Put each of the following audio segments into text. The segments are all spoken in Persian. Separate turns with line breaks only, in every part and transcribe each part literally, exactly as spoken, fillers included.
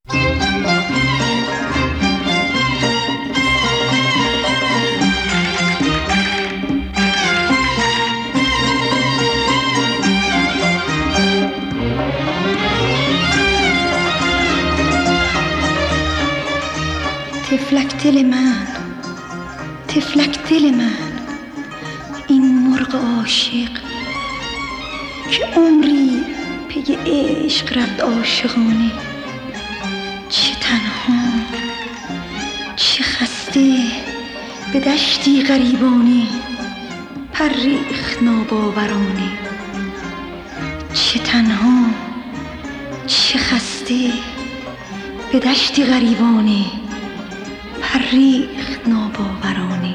تفلک دل من، تفلک دل من، این مرغ عاشق که عمری پی عشق رفت عاشقانه. چه تنها، چه خسته، به دشتی غریبانه پریخت ناباورانه. چه تنها، چه خسته، به دشتی غریبانه پریخت ناباورانه.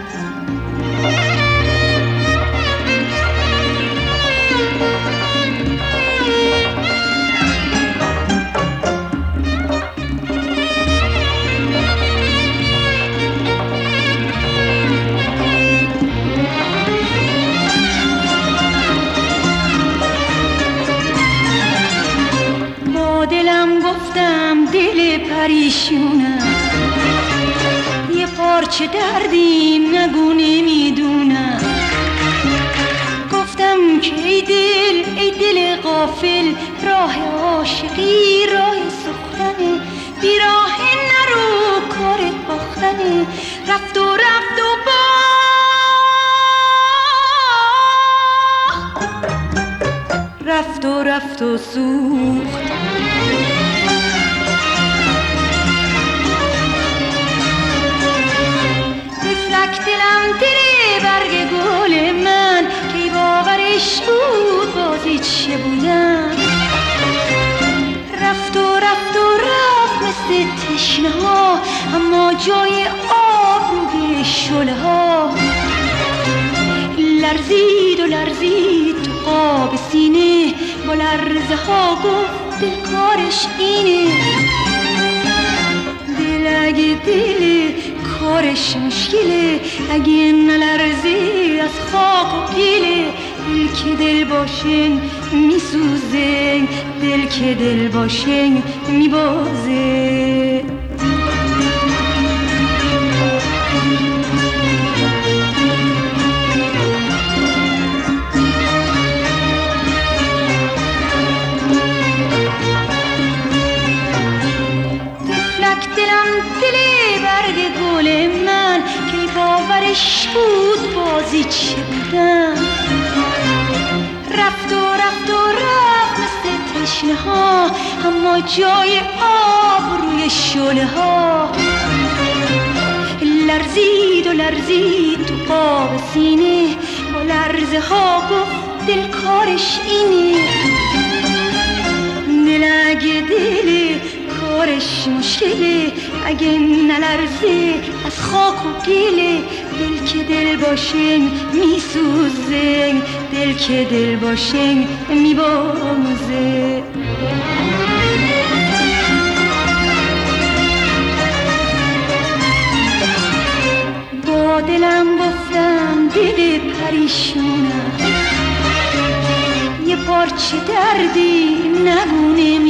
با دلم گفتم دل پریشونم، یه پارچه دردی نگو نمیدونم. گفتم که ای دل، ای دل غافل، راه عاشقی راه سختنه، بی راه نرو کارت باختنه. رفت و رفت و باخت، رفت و رفت و سوخت. تفلک دلم دل برگ گل من، کی باورش بود بازی چه بودم. رفت و رفت و رفت مثل تشنه ها، اما جای آب روی شله ها. لرزید و لرزید تو قاب سینه، با لرزه ها گفت دل کارش اینه. دل اگه دل کارش مشکله، اگه نلرزی از خاک و گله. دل که دل باشه میسوزه، دل که دل باشه میبازه. تفلک دلم دل برگ گل من، کی باورش بود بازی چه بودم. رفت و رفت و رفت مثل تشنه ها، اما جای آب روی شله ها. لرزید و لرزید تو قاب سینه، با لرزه ها گفت دل کارش اینه. دل اگه دل کارش مشکله، اگه نلرزه از خاک و گله. دل که دل باشه میسوزه، دل که دل باشه میبازه. با دلم گفتم دل پریشونم، یه پارچه دردی نگو نمیدونم.